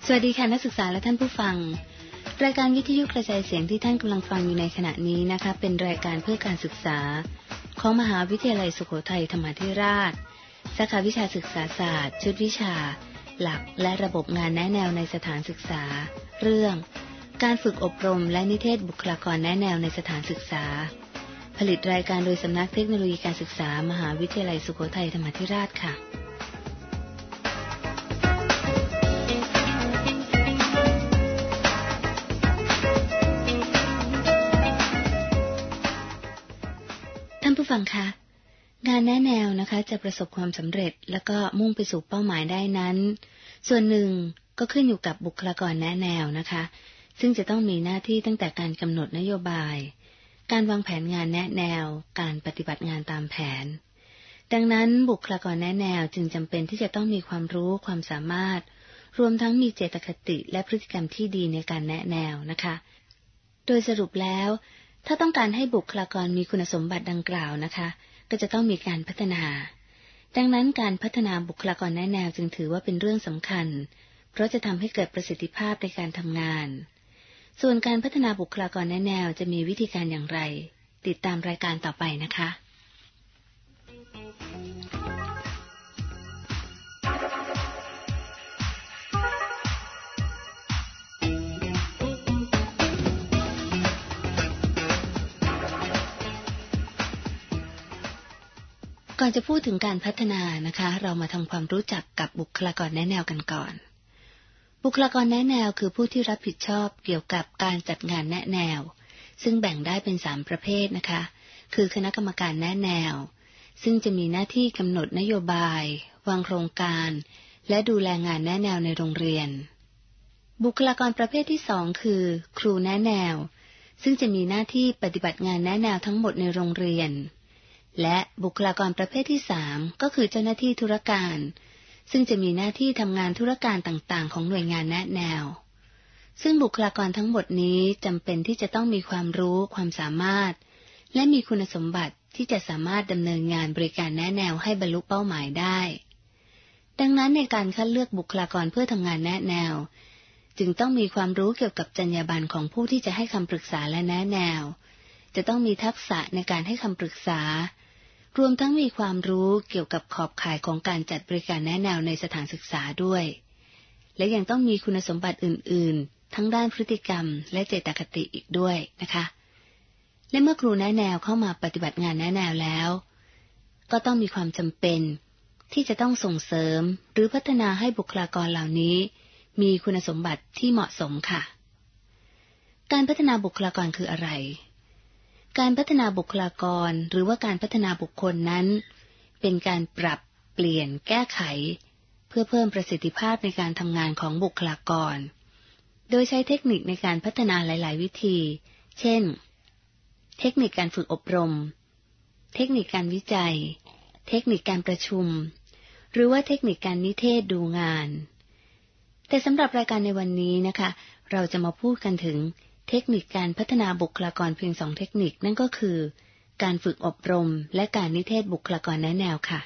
สวัสดีค่ะนักศึกษาและท่านผู้ฟังรายการวิทยุกระจายเสียงที่ท่านกำลังฟังอยู่ในขณะนี้นะคะเป็นรายการเพื่อการศึกษาของมหาวิทยาลัยสุโขทัยธรรมาธิราชสาขาวิชาศึกษาศาสตร์ชุดวิชาหลักและระบบงานแนะแนวในสถานศึกษาเรื่องการฝึกอบรมและนิเทศบุคลากรแนะแนวในสถานศึกษาผลิตรายการโดยสำนักเทคโนโลยีการศึกษามหาวิทยาลัยสุโขทัยธรรมาธิราชค่ะท่านผู้ฟังคะงานแนะแนวนะคะจะประสบความสำเร็จแล้วก็มุ่งไปสู่เป้าหมายได้นั้นส่วนหนึ่งก็ขึ้นอยู่กับบุคลากรแนะแนวนะคะซึ่งจะต้องมีหน้าที่ตั้งแต่การกำหนดนโยบายการวางแผนงานแนะแนวการปฏิบัติงานตามแผนดังนั้นบุคลากรแนะแนวจึงจำเป็นที่จะต้องมีความรู้ความสามารถรวมทั้งมีเจตคติและพฤติกรรมที่ดีในการแนะแนวนะคะโดยสรุปแล้วถ้าต้องการให้บุคลากรมีคุณสมบัติดังกล่าวนะคะก็จะต้องมีการพัฒนาดังนั้นการพัฒนาบุคลากรแนะแนวจึงถือว่าเป็นเรื่องสำคัญเพราะจะทำให้เกิดประสิทธิภาพในการทำงานส่วนการพัฒนาบุคลากรแนะแนวจะมีวิธีการอย่างไรติดตามรายการต่อไปนะคะก่อนจะพูดถึงการพัฒนานะคะเรามาทำความรู้จักกับบุคลากรแนะแนวกันก่อนบุคลากรแนะแนวคือผู้ที่รับผิดชอบเกี่ยวกับการจัดงานแนะแนวซึ่งแบ่งได้เป็น3ประเภทนะคะคือคณะกรรมการแนะแนวซึ่งจะมีหน้าที่กำหนดนโยบายวางโครงการและดูแลงานแนะแนวในโรงเรียนบุคลากรประเภทที่2คือครูแนะแนวซึ่งจะมีหน้าที่ปฏิบัติงานแนะแนวทั้งหมดในโรงเรียนและบุคลากรประเภทที่3ก็คือเจ้าหน้าที่ธุรการซึ่งจะมีหน้าที่ทำงานธุรการต่างๆของหน่วยงานแนะแนวซึ่งบุคลากรทั้งหมดนี้จำเป็นที่จะต้องมีความรู้ความสามารถและมีคุณสมบัติที่จะสามารถดำเนินงานบริการแนะแนวให้บรรลุเป้าหมายได้ดังนั้นในการคัดเลือกบุคลากรเพื่อทำงานแนะแนวจึงต้องมีความรู้เกี่ยวกับจรรยาบรรณของผู้ที่จะให้คำปรึกษาและแนะแนวจะต้องมีทักษะในการให้คำปรึกษารวมทั้งมีความรู้เกี่ยวกับขอบข่ายของการจัดบริการแนะแนวในสถานศึกษาด้วยและยังต้องมีคุณสมบัติอื่นๆทั้งด้านพฤติกรรมและเจตคติอีกด้วยนะคะและเมื่อครูแนะแนวเข้ามาปฏิบัติงานแนะแนวแล้วก็ต้องมีความจำเป็นที่จะต้องส่งเสริมหรือพัฒนาให้บุคลากรเหล่านี้มีคุณสมบัติที่เหมาะสมค่ะการพัฒนาบุคลากรคืออะไรการพัฒนาบุคลากรหรือว่าการพัฒนาบุคคลนั้นเป็นการปรับเปลี่ยนแก้ไขเพื่อเพิ่มประสิทธิภาพในการทำงานของบุคลากรโดยใช้เทคนิคในการพัฒนาหลายๆวิธีเช่นเทคนิคการฝึกอบรมเทคนิคการวิจัยเทคนิคการประชุมหรือว่าเทคนิคการนิเทศดูงานแต่สำหรับรายการในวันนี้นะคะเราจะมาพูดกันถึงเทคนิคการพัฒนาบุคลากรเพียง2เทคนิคนั่นก็คือการฝึกอบรมและการนิเทศบุคลากรแนะแนวค่ะ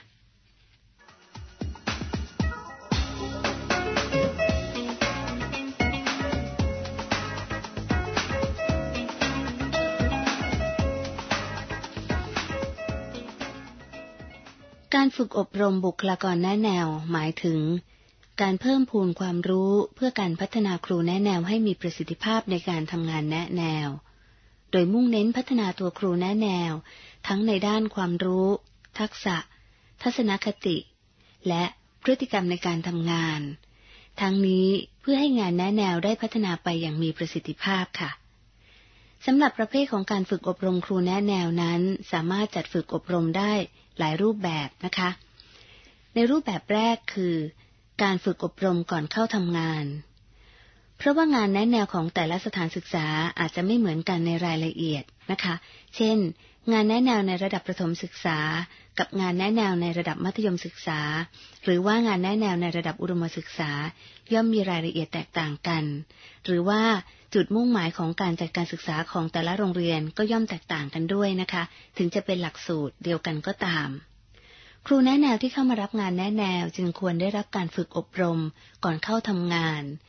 การฝึกอบรมบุคลากรแนะแนวหมายถึงการเพิ่มพูนความรู้เพื่อการพัฒนาครูแนะแนวให้มีประสิทธิภาพในการทำงานแนะแนวโดยมุ่งเน้นพัฒนาตัวครูแนะแนวทั้งในด้านความรู้ทักษะทัศนคติและพฤติกรรมในการทำงานทั้งนี้เพื่อให้งานแนะแนวได้พัฒนาไปอย่างมีประสิทธิภาพค่ะสำหรับประเภทของการฝึกอบรมครูแนะแนวนั้นสามารถจัดฝึกอบรมได้หลายรูปแบบนะคะในรูปแบบแรกคือการฝึกอบรมก่อนเข้าทำงานเพราะว่างานแนะแนวของแต่ละสถานศึกษาอาจจะไม่เหมือนกันในรายละเอียดนะคะเช่นงานแนะแนวในระดับประถมศึกษากับงานแนะแนวในระดับมัธยมศึกษาหรือว่างานแนะแนวในระดับอุดมศึกษาย่อมมีรายละเอียดแตกต่างกันหรือว่าจุดมุ่งหมายของการจัดการศึกษาของแต่ละโรงเรียนก็ย่อมแตกต่างกันด้วยนะคะถึงจะเป็นหลักสูตรเดียวกันก็ตามครูแนะแนวที่เข้ามารับงานแนะแนวจึงควรได้รับการฝึกอบรมก่อนเข้าทำงาน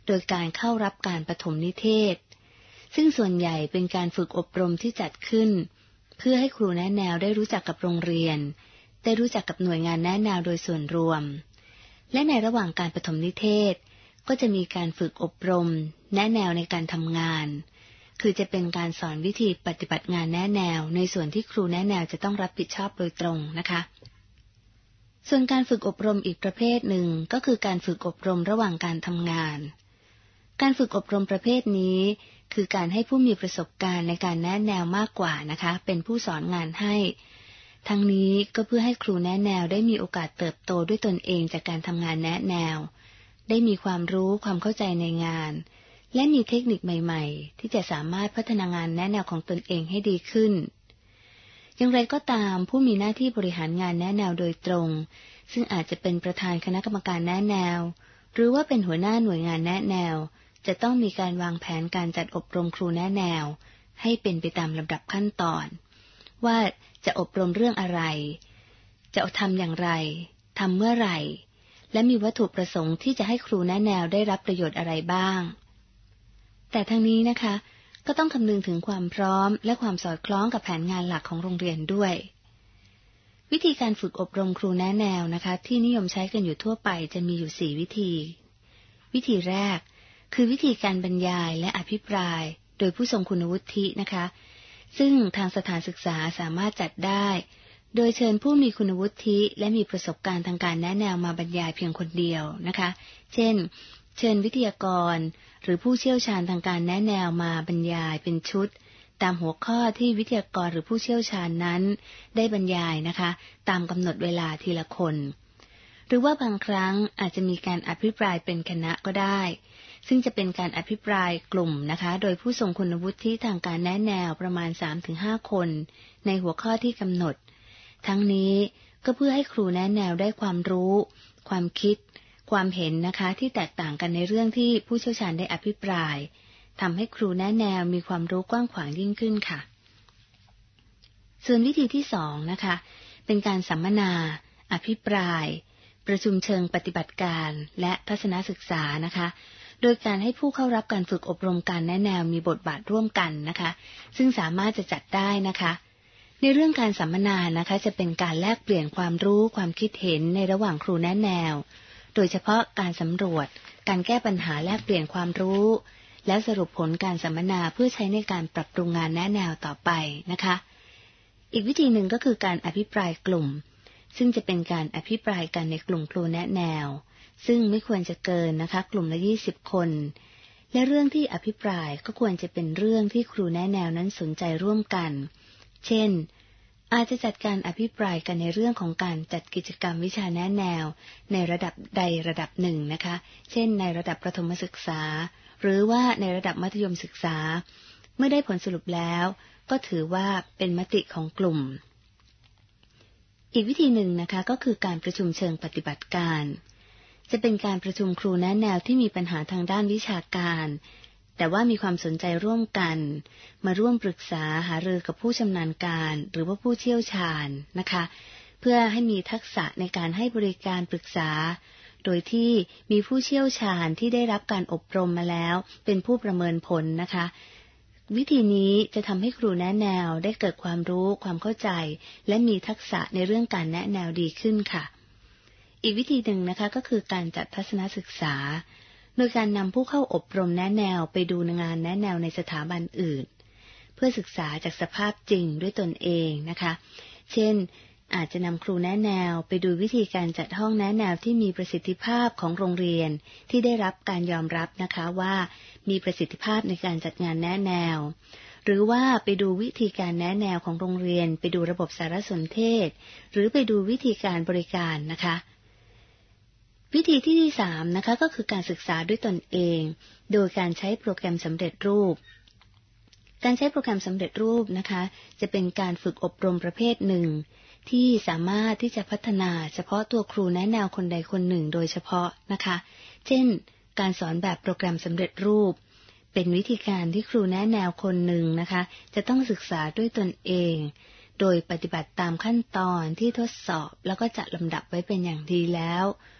โดยการเข้ารับการปฐมนิเทศซึ่งส่วนใหญ่เป็นการฝึกอบรมที่จัดขึ้นเพื่อให้ครูแนะแนวได้รู้จักกับโรงเรียนได้รู้จักกับหน่วยงานแนะแนวโดยส่วนรวมและในระหว่างการปฐมนิเทศก็จะมีการฝึกอบรมแนะแนวในการทำงานคือจะเป็นการสอนวิธีปฏิบัติงานแนะแนวในส่วนที่ครูแนะแนวจะต้องรับผิดชอบโดยตรงนะคะส่วนการฝึกอบรมอีกประเภทหนึ่งก็คือการฝึกอบรมระหว่างการทำงานการฝึกอบรมประเภทนี้คือการให้ผู้มีประสบการณ์ในการแนะแนวมากกว่านะคะเป็นผู้สอนงานให้ทั้งนี้ก็เพื่อให้ครูแนะแนวได้มีโอกาสเติบโตด้วยตนเองจากการทำงานแนะแนวได้มีความรู้ความเข้าใจในงานและมีเทคนิคใหม่ๆที่จะสามารถพัฒนางานแนะแนวของตนเองให้ดีขึ้นอย่างไรก็ตามผู้มีหน้าที่บริหารงานแนะแนวโดยตรงซึ่งอาจจะเป็นประธานคณะกรรมการแนะแนวหรือว่าเป็นหัวหน้าหน่วยงานแนะแนวจะต้องมีการวางแผนการจัดอบรมครูแนะแนวให้เป็นไปตามลำดับขั้นตอนว่าจะอบรมเรื่องอะไรจะทำอย่างไรทำเมื่อไหร่และมีวัตถุประสงค์ที่จะให้ครูแนะแนวได้รับประโยชน์อะไรบ้างแต่ทั้งนี้นะคะก็ต้องคำนึงถึงความพร้อมและความสอดคล้องกับแผนงานหลักของโรงเรียนด้วยวิธีการฝึกอบรมครูแนะแนวนะคะที่นิยมใช้กันอยู่ทั่วไปจะมีอยู่4วิธีวิธีแรกคือวิธีการบรรยายและอภิปรายโดยผู้ทรงคุณวุฒินะคะซึ่งทางสถานศึกษาสามารถจัดได้โดยเชิญผู้มีคุณวุฒิและมีประสบการณ์ทางการแนะแนวมาบรรยายเพียงคนเดียวนะคะเช่นเชิญวิทยากรหรือผู้เชี่ยวชาญทางการแนะแนวมาบรรยายเป็นชุดตามหัวข้อที่วิทยากรหรือผู้เชี่ยวชาญนั้นได้บรรยายนะคะตามกำหนดเวลาทีละคนหรือว่าบางครั้งอาจจะมีการอภิปรายเป็นคณะก็ได้ซึ่งจะเป็นการอภิปรายกลุ่มนะคะโดยผู้ทรงคุณวุฒิทางการแนะแนวประมาณ 3-5 คนในหัวข้อที่กำหนดทั้งนี้ก็เพื่อให้ครูแนะแนวได้ความรู้ความคิดความเห็นนะคะที่แตกต่างกันในเรื่องที่ผู้เชี่ยวชาญได้อภิปรายทำให้ครูแนะแนวมีความรู้กว้างขวางยิ่งขึ้นค่ะส่วนวิธีที่2นะคะเป็นการสัมมนาอภิปรายประชุมเชิงปฏิบัติการและทัศนศึกษานะคะโดยการให้ผู้เข้ารับการฝึกอบรมการแนะแนวมีบทบาทร่วมกันนะคะซึ่งสามารถจะจัดได้นะคะในเรื่องการสัมมนานะคะจะเป็นการแลกเปลี่ยนความรู้ความคิดเห็นในระหว่างครูแนะแนวโดยเฉพาะการสำรวจการแก้ปัญหาแลกเปลี่ยนความรู้และสรุปผลการสัมมนาเพื่อใช้ในการปรับปรุงงานแนะแนวต่อไปนะคะอีกวิธีหนึ่งก็คือการอภิปรายกลุ่มซึ่งจะเป็นการอภิปรายกันในกลุ่มครูแนะแนวซึ่งไม่ควรจะเกินนะคะกลุ่มละ20 คนและเรื่องที่อภิปรายก็ควรจะเป็นเรื่องที่ครูแนะแนวนั้นสนใจร่วมกันเช่นอาจจะจัดการอภิปรายกันในเรื่องของการจัดกิจกรรมวิชาแนะแนวในระดับใดระดับหนึ่งนะคะเช่นในระดับประถมศึกษาหรือว่าในระดับมัธยมศึกษาเมื่อได้ผลสรุปแล้วก็ถือว่าเป็นมติของกลุ่มอีกวิธีหนึ่งนะคะก็คือการประชุมเชิงปฏิบัติการจะเป็นการประชุมครูแนะแนวที่มีปัญหาทางด้านวิชาการแต่ว่ามีความสนใจร่วมกันมาร่วมปรึกษาหารือกับผู้ชำนาญการหรือว่าผู้เชี่ยวชาญนะคะเพื่อให้มีทักษะในการให้บริการปรึกษาโดยที่มีผู้เชี่ยวชาญที่ได้รับการอบรมมาแล้วเป็นผู้ประเมินผลนะคะวิธีนี้จะทำให้ครูแนะแนวได้เกิดความรู้ความเข้าใจและมีทักษะในเรื่องการแนะแนวดีขึ้นค่ะอีกวิธีหนึ่งนะคะก็คือการจัดทัศนศึกษาโดยการนำผู้เข้าอบรมแนะแนวไปดูงานแนะแนวในสถาบันอื่นเพื่อศึกษาจากสภาพจริงด้วยตนเองนะคะเช่นอาจจะนำครูแนะแนวไปดูวิธีการจัดห้องแนะแนวที่มีประสิทธิภาพของโรงเรียนที่ได้รับการยอมรับนะคะว่ามีประสิทธิภาพในการจัดงานแนะแนวหรือว่าไปดูวิธีการแนะแนวของโรงเรียนไปดูระบบสารสนเทศหรือไปดูวิธีการบริการนะคะวิธีที่3นะคะก็คือการศึกษาด้วยตนเองโดยการใช้โปรแกรมสำเร็จรูปการใช้โปรแกรมสำเร็จรูปนะคะจะเป็นการฝึกอบรมประเภทหนึ่งที่สามารถที่จะพัฒนาเฉพาะตัวครูแนะแนวคนใดคนหนึ่งโดยเฉพาะนะคะเช่นการสอนแบบโปรแกรมสำเร็จรูปเป็นวิธีการที่ครูแนะแนวคนหนึ่งนะคะจะต้องศึกษาด้วยตนเองโดยปฏิบัติตามขั้นตอนที่ทดสอบแล้วก็จัดลำดับไว้เป็นอย่างดีแล้วเ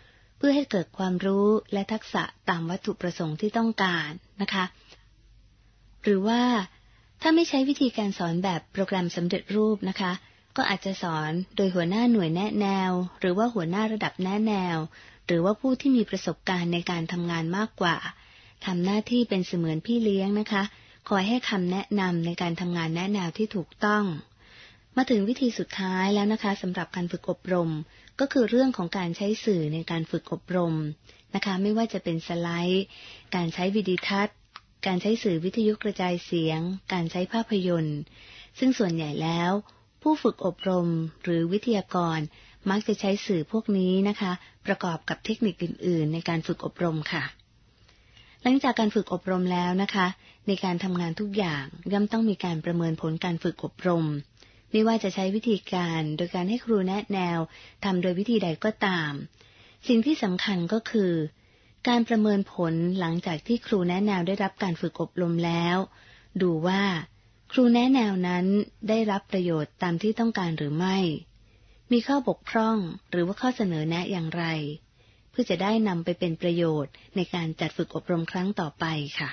พื่อให้เกิดความรู้และทักษะตามวัตถุประสงค์ที่ต้องการนะคะหรือว่าถ้าไม่ใช้วิธีการสอนแบบโปรแกรมสำเร็จรูปนะคะก็อาจจะสอนโดยหัวหน้าหน่วยแนะแนวหรือว่าหัวหน้าระดับแนะแนวหรือว่าผู้ที่มีประสบการณ์ในการทำงานมากกว่าทำหน้าที่เป็นเสมือนพี่เลี้ยงนะคะคอยให้คำแนะนำในการทำงานแนะแนวที่ถูกต้องมาถึงวิธีสุดท้ายแล้วนะคะสำหรับการฝึกอบรมก็คือเรื่องของการใช้สื่อในการฝึกอบรมนะคะไม่ว่าจะเป็นสไลด์การใช้วิดีทัศน์การใช้สื่อวิทยุกระจายเสียงการใช้ภาพยนตร์ซึ่งส่วนใหญ่แล้วผู้ฝึกอบรมหรือวิทยากรมักจะใช้สื่อพวกนี้นะคะประกอบกับเทคนิคอื่นๆในการฝึกอบรมค่ะหลังจากการฝึกอบรมแล้วนะคะในการทำงานทุกอย่างย่อมต้องมีการประเมินผลการฝึกอบรมไม่ว่าจะใช้วิธีการโดยการให้ครูแนะแนวทำโดยวิธีใดก็ตามสิ่งที่สำคัญก็คือการประเมินผลหลังจากที่ครูแนะแนวได้รับการฝึกอบรมแล้วดูว่าครูแนะแนวนั้นได้รับประโยชน์ตามที่ต้องการหรือไม่มีข้อบกพร่องหรือว่าข้อเสนอแนะอย่างไรเพื่อจะได้นำไปเป็นประโยชน์ในการจัดฝึกอบรมครั้งต่อไปค่ะ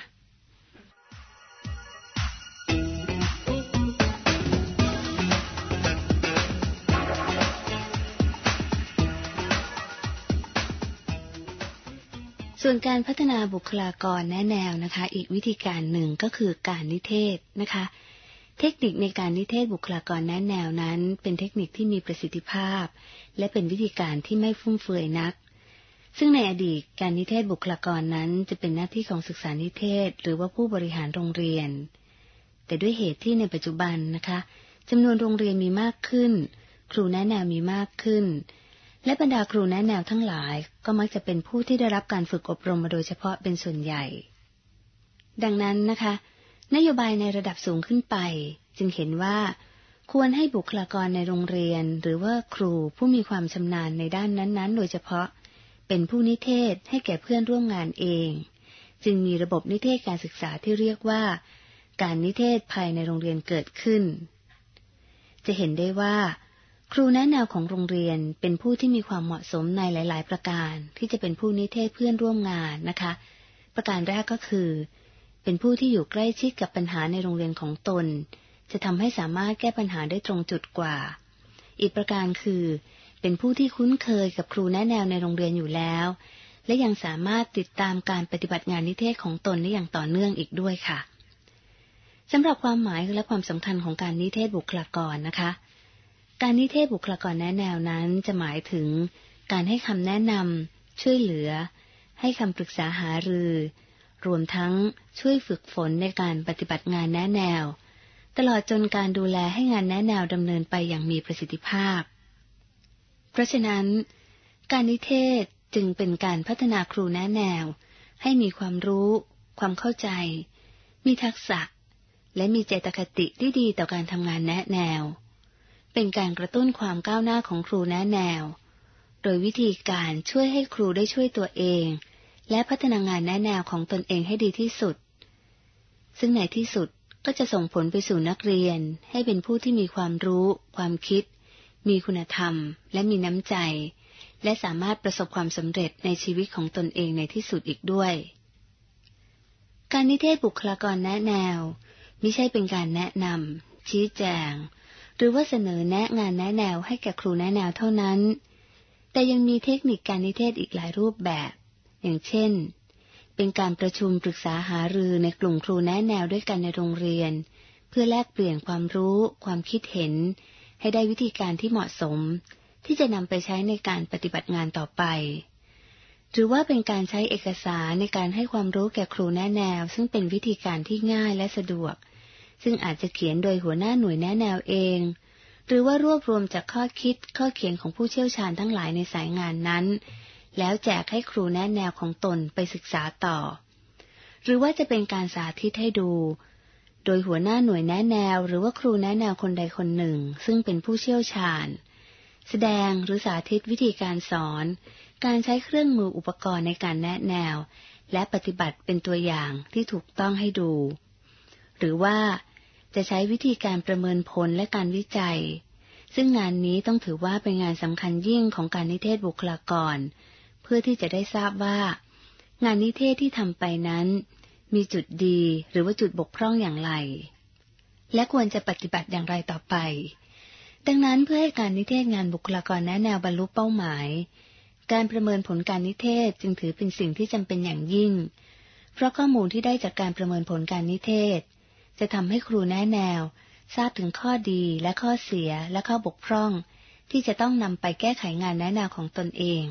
ส่วนการพัฒนาบุคลากรแนะแนวนะคะอีกวิธีการหนึ่งก็คือการนิเทศนะคะเทคนิคในการนิเทศบุคลากรแนะแนวนั้นเป็นเทคนิคที่มีประสิทธิภาพและเป็นวิธีการที่ไม่ฟุ่มเฟือยนักซึ่งในอดีตการนิเทศบุคลากรนั้นจะเป็นหน้าที่ของศึกษานิเทศหรือว่าผู้บริหารโรงเรียนแต่ด้วยเหตุที่ในปัจจุบันนะคะจำนวนโรงเรียนมีมากขึ้นครูแนะแนวมีมากขึ้นและบรรดาครูแนะแนวทั้งหลายก็มักจะเป็นผู้ที่ได้รับการฝึกอบรมมาโดยเฉพาะเป็นส่วนใหญ่ดังนั้นนะคะนโยบายในระดับสูงขึ้นไปจึงเห็นว่าควรให้บุคลากรในโรงเรียนหรือว่าครูผู้มีความชำนาญในด้านนั้นๆโดยเฉพาะเป็นผู้นิเทศให้แก่เพื่อนร่วมงานเองจึงมีระบบนิเทศการศึกษาที่เรียกว่าการนิเทศภายในโรงเรียนเกิดขึ้นจะเห็นได้ว่าครูแนะแนวของโรงเรียนเป็นผู้ที่มีความเหมาะสมในหลายๆประการที่จะเป็นผู้นิเทศเพื่อนร่วมงานนะคะประการแรกก็คือเป็นผู้ที่อยู่ใกล้ชิดกับปัญหาในโรงเรียนของตนจะทำให้สามารถแก้ปัญหาได้ตรงจุดกว่าอีกประการคือเป็นผู้ที่คุ้นเคยกับครูแนะแนวในโรงเรียนอยู่แล้วและยังสามารถติดตามการปฏิบัติงานนิเทศของตนได้อย่างต่อเนื่องอีกด้วยค่ะสำหรับความหมายและความสำคัญของการนิเทศบุคลากรนะคะการนิเทศบุคลากรแนะแนวนั้นจะหมายถึงการให้คำแนะนำช่วยเหลือให้คำปรึกษาหารือรวมทั้งช่วยฝึกฝนในการปฏิบัติงานแนะแนวตลอดจนการดูแลให้งานแนะแนวดำเนินไปอย่างมีประสิทธิภาพเพราะฉะนั้นการนิเทศจึงเป็นการพัฒนาครูแนะแนวให้มีความรู้ความเข้าใจมีทักษะและมีเจตคติที่ดีต่อการทำงานแนะแนวเป็นการกระตุ้นความก้าวหน้าของครูแนะแนวโดยวิธีการช่วยให้ครูได้ช่วยตัวเองและพัฒนางานแนะแนวของตนเองให้ดีที่สุดซึ่งในที่สุดก็จะส่งผลไปสู่นักเรียนให้เป็นผู้ที่มีความรู้ความคิดมีคุณธรรมและมีน้ำใจและสามารถประสบความสำเร็จในชีวิตของตนเองในที่สุดอีกด้วยการนิเทศบุคลากรแนะแนวมิใช่เป็นการแนะนำชี้แจงหรือว่าเสนอแนะงานแนะแนวให้แก่ครูแนะแนวเท่านั้นแต่ยังมีเทคนิคการนิเทศอีกหลายรูปแบบอย่างเช่นเป็นการประชุมปรึกษาหารือในกลุ่มครูแนะแนวด้วยกันในโรงเรียนเพื่อแลกเปลี่ยนความรู้ความคิดเห็นให้ได้วิธีการที่เหมาะสมที่จะนำไปใช้ในการปฏิบัติงานต่อไปหรือว่าเป็นการใช้เอกสารในการให้ความรู้แก่ครูแนะแนวซึ่งเป็นวิธีการที่ง่ายและสะดวกซึ่งอาจจะเขียนโดยหัวหน้าหน่วยแนะแนวเองหรือว่ารวบรวมจากข้อคิดข้อเขียนของผู้เชี่ยวชาญทั้งหลายในสายงานนั้นแล้วแจกให้ครูแนะแนวของตนไปศึกษาต่อหรือว่าจะเป็นการสาธิตให้ดูโดยหัวหน้าหน่วยแนะแนวหรือว่าครูแนะแนวคนใดคนหนึ่งซึ่งเป็นผู้เชี่ยวชาญแสดงหรือสาธิตวิธีการสอนการใช้เครื่องมืออุปกรณ์ในการแนะแนวและปฏิบัติเป็นตัวอย่างที่ถูกต้องให้ดูหรือว่าจะใช้วิธีการประเมินผลและการวิจัยซึ่งงานนี้ต้องถือว่าเป็นงานสำคัญยิ่งของการนิเทศบุคลากรเพื่พื่อที่จะได้ทราบว่างานนิเทศที่ทำไปนั้นมีจุดดีหรือว่าจุดบกพร่องอย่างไรและควรจะปฏิบัติอย่างไรต่อไปดังนั้นเพื่อให้การนิเทศงานบุคลากรแนะแนวบรรลุเป้าหมายการประเมินผลการนิเทศจึงถือเป็นสิ่งที่จำเป็นอย่างยิ่งเพราะข้อมูลที่ได้จากการประเมินผลการนิเทศจะทำให้ครูแนะแนวทราบถึงข้อดีและข้อเสียและข้อบกพร่องที่จะต้องนำไปแก้ไขงานแนะแนวของตนเอง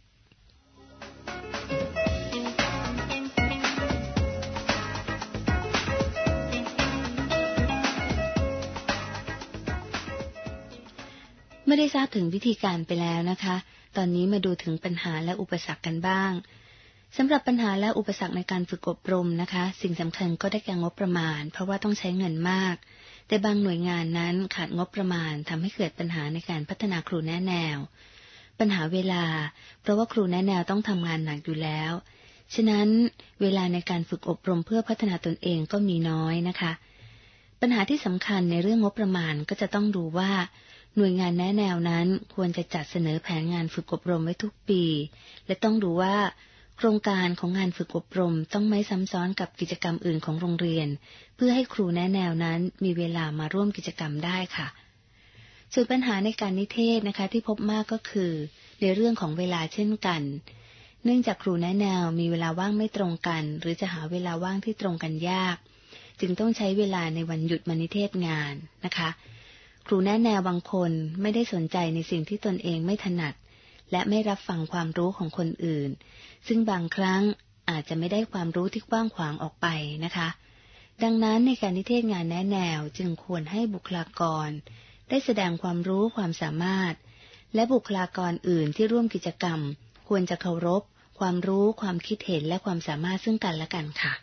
เมื่อได้ทราบถึงวิธีการไปแล้วนะคะตอนนี้มาดูถึงปัญหาและอุปสรรคกันบ้างสำหรับปัญหาและอุปสรรคในการฝึกอบรมนะคะสิ่งสำคัญก็ได้แก่งบประมาณเพราะว่าต้องใช้เงินมากแต่บางหน่วยงานนั้นขาดงบประมาณทำให้เกิดปัญหาในการพัฒนาครูแนะแนวปัญหาเวลาเพราะว่าครูแนะแนวต้องทำงานหนักอยู่แล้วฉะนั้นเวลาในการฝึกอบรมเพื่อพัฒนาตนเองก็มีน้อยนะคะปัญหาที่สำคัญในเรื่องงบประมาณก็จะต้องดูว่าหน่วยงานแนะแนวนั้นควรจะจัดเสนอแผนงานฝึกอบรมไว้ทุกปีและต้องดูว่าโครงการของงานฝึกอบรมต้องไม่ซ้ำซ้อนกับกิจกรรมอื่นของโรงเรียนเพื่อให้ครูแนะแนวนั้นมีเวลามาร่วมกิจกรรมได้ค่ะส่วนปัญหาในการนิเทศนะคะที่พบมากก็คือในเรื่องของเวลาเช่นกันเนื่องจากครูแนะแนวมีเวลาว่างไม่ตรงกันหรือจะหาเวลาว่างที่ตรงกันยากจึงต้องใช้เวลาในวันหยุดมานิเทศงานนะคะครูแนะแนวบางคนไม่ได้สนใจในสิ่งที่ตนเองไม่ถนัดและไม่รับฟังความรู้ของคนอื่นซึ่งบางครั้งอาจจะไม่ได้ความรู้ที่กว้างขวางออกไปนะคะดังนั้นในการนิเทศงานแนะแนวจึงควรให้บุคลากรได้แสดงความรู้ความสามารถและบุคลากรอื่นที่ร่วมกิจกรรมควรจะเคารพความรู้ความคิดเห็นและความสามารถซึ่งกันและกันค่ะ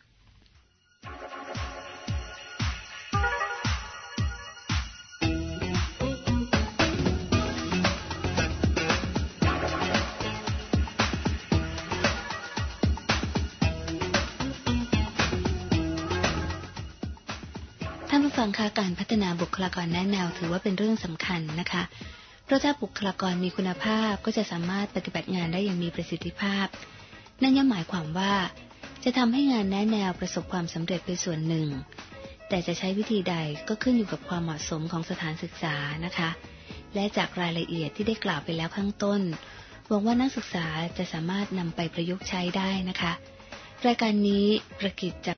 ท่านผู้ฟังคะการพัฒนาบุคลากรแนะแนวถือว่าเป็นเรื่องสำคัญนะคะเพราะถ้าบุคลากรมีคุณภาพก็จะสามารถปฏิบัติงานได้อย่างมีประสิทธิภาพนั่นย่อมหมายความว่าจะทำให้งานแนะแนวประสบความสำเร็จไปส่วนหนึ่งแต่จะใช้วิธีใดก็ขึ้นอยู่กับความเหมาะสมของสถานศึกษานะคะและจากรายละเอียดที่ได้กล่าวไปแล้วข้างต้นหวังว่านักศึกษาจะสามารถนำไปประยุกต์ใช้ได้นะคะรายการนี้ประกิจจาก